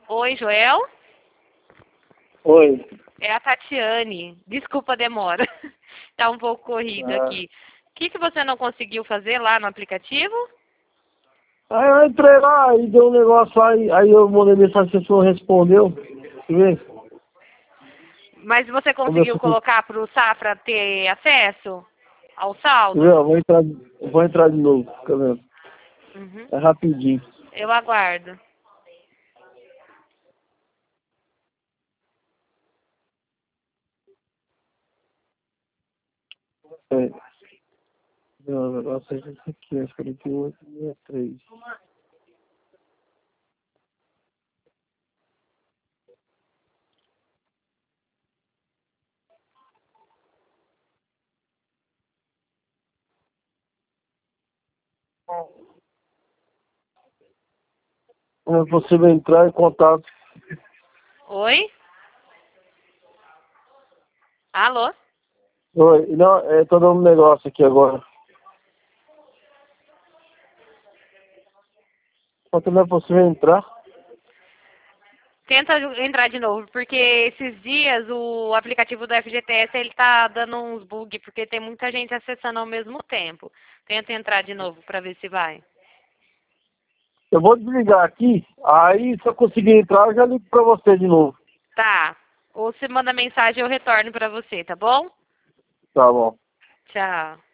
Oi, Joel? Oi. É a Tatiane. Desculpa a demora. Tá um pouco corrido Ah, aqui. O que você não conseguiu fazer lá no aplicativo? aí eu entrei lá e deu um negócio lá, aí eu mandei mensagem, você não respondeu. Deixa eu ver. Mas você conseguiu Conversou com... colocar para o Safra ter acesso ao Deixa eu ver, saldo? ó, vou entrar de novo, fica vendo. Uhum. É rapidinho. Eu aguardo. É. Não, o negócio é esse aqui, acho que ele tem 863. Não é possível entrar em contato. Oi? Alô? Oi, não, tô dando um negócio aqui agora. Quanto não é possível entrar? Tenta entrar de novo, porque esses dias o aplicativo do FGTS ele tá dando uns bug, porque tem muita gente acessando ao mesmo tempo. Tenta entrar de novo para ver se vai. Eu vou desligar aqui, aí se eu conseguir entrar, eu já ligo pra você de novo. Tá. Ou se manda mensagem eu retorno para você, tá bom? Tá bom. Tchau.